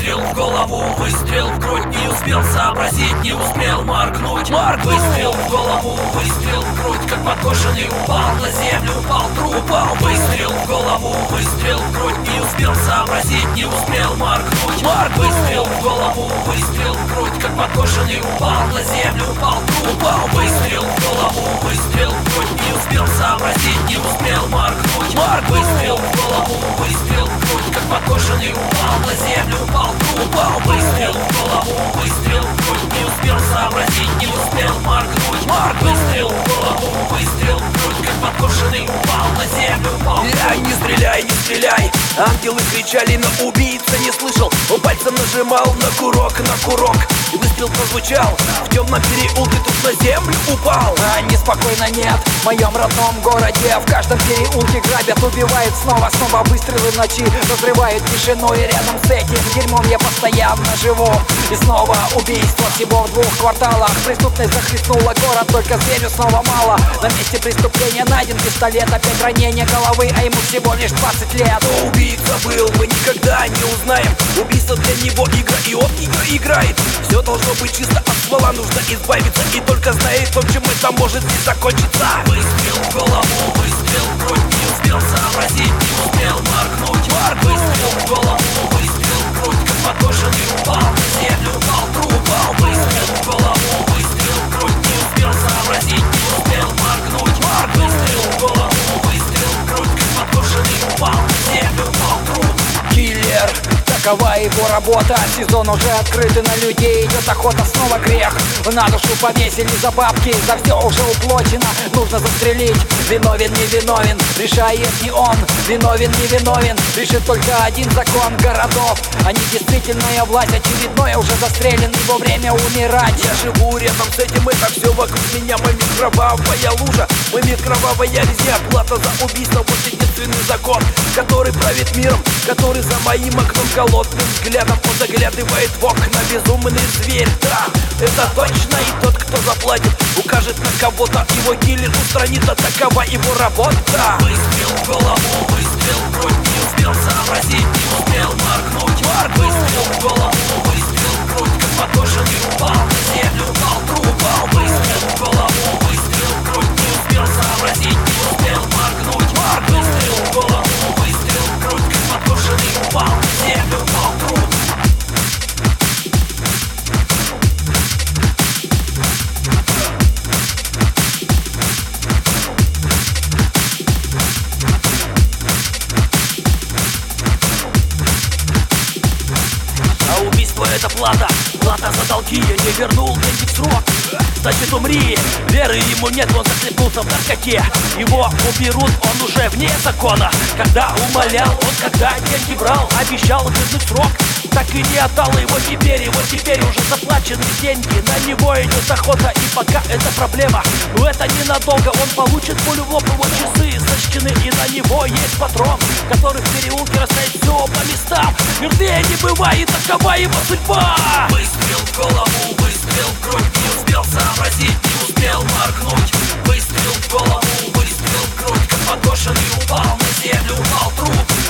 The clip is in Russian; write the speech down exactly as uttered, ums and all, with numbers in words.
Выстрел в голову, выстрел в грудь. Не успел сообразить, не успел моргнуть. Марк, выстрел в голову, выстрел в грудь. Как подкошенный упал на землю, упал труп. Упал, выстрел в голову, выстрел в грудь. Не успел сообразить, не успел моргнуть. Марк, выстрел в голову, выстрел в грудь. Как подкошенный упал на землю, упал труп. Упал, выстрел в голову, выстрел в грудь. Не успел сообразить, не успел моргнуть. Марк, выстрел в голову, выстрел в грудь. Как подкошенный упал на землю, упал труп. Упал, выстрел в голову, выстрел в грудь. Не успел сообразить, не успел моргнуть. Марк, выстрел в голову, выстрел в грудь. Как подкошенный упал на землю, упал. Я не стреляй, не стреляй. Ангелы кричали, но убийца не слышал. Он пальцем нажимал на курок, на курок. И выстрел прозвучал. В темном переулке тут на землю упал. А неспокойно нет, в моем родном городе. В каждом переулке грабят, убивают снова. Снова выстрелы в ночи разрывают тишину. И рядом с этим дерьмом я постоянно живу. И снова убийство всего в двух кварталах. Преступность захлестнула город, только зверю снова мало. На месте преступления найден пистолет. Опять ранение головы, а ему всего лишь двадцать лет. Кто убийца был, мы никогда не узнаем. Убийство для него игра, и он ее играет. Все должно быть чисто, от ствола нужно избавиться. И только знает он, чем это может не закончиться. Выстрел в голову, выстрел в грудь. Не успел сообразить, не успел моргнуть. Марк, выстрел в голову, выстрел в грудь. Как подкошенный упал на землю, упал труп. Упал, выстрел в голову, выстрел в грудь. Не успел сообразить, не успел моргнуть. Марк, выстрел в голову, выстрел в грудь. Как подкошенный упал на землю, упал труп. Киллер, такова его работа. Сезон уже открыт, и на людей идет охота. Снова грех, на душу повесили за бабки. За все уже уплочено, нужно застрелить. Виновен, не виновен, решает не он. Виновен, не виновен, решит только один закон городов. Они действительная власть, очередное уже застрелен. Его время умирать. Я живу рядом с этим, это все вокруг меня. Мой мир кровавая лужа, мой мир кровавая резня. Плата за убийство, вот единственный закон, который правит миром, который за моим окном голодным взглядом. Он заглядывает в окна, безумный зверь. Да, это точно, и тот, кто заплатит, укажет на кого-то. Его киллер устранит, а такова его работа. Выстрел в голову, выстрел в грудь. Не успел сообразить, не успел моргнуть. Марк, выстрел в голову, выстрел в грудь. Как подкошенный упал на землю, упал труп. Упал, выстрел в голову, выстрел в грудь. Не успел сообразить, не успел моргнуть. Марк, выстрел в голову, выстрел в грудь. Как подкошенный упал на землю, упал труп. Это плата, плата за долги. Я не вернул деньги в срок, значит умри. Веры ему нет, он захлебнулся в наркоте. Его уберут, он уже вне закона. Когда умолял, он когда деньги брал, обещал вернуть срок, так и не отдал его теперь. Его теперь уже заплачены деньги, на него идет охота. И пока это проблема, но это ненадолго. Он получит пулю в лоб, его часы сочтены. И на него есть патрон, который в переулке расставит все по местам. Мертвее не бывает, такова его судьба. Выстрел в голову, выстрел в грудь. Не успел сообразить, не успел моргнуть. Выстрел в голову, выстрел в грудь. Как подкошенный упал на землю, упал труп.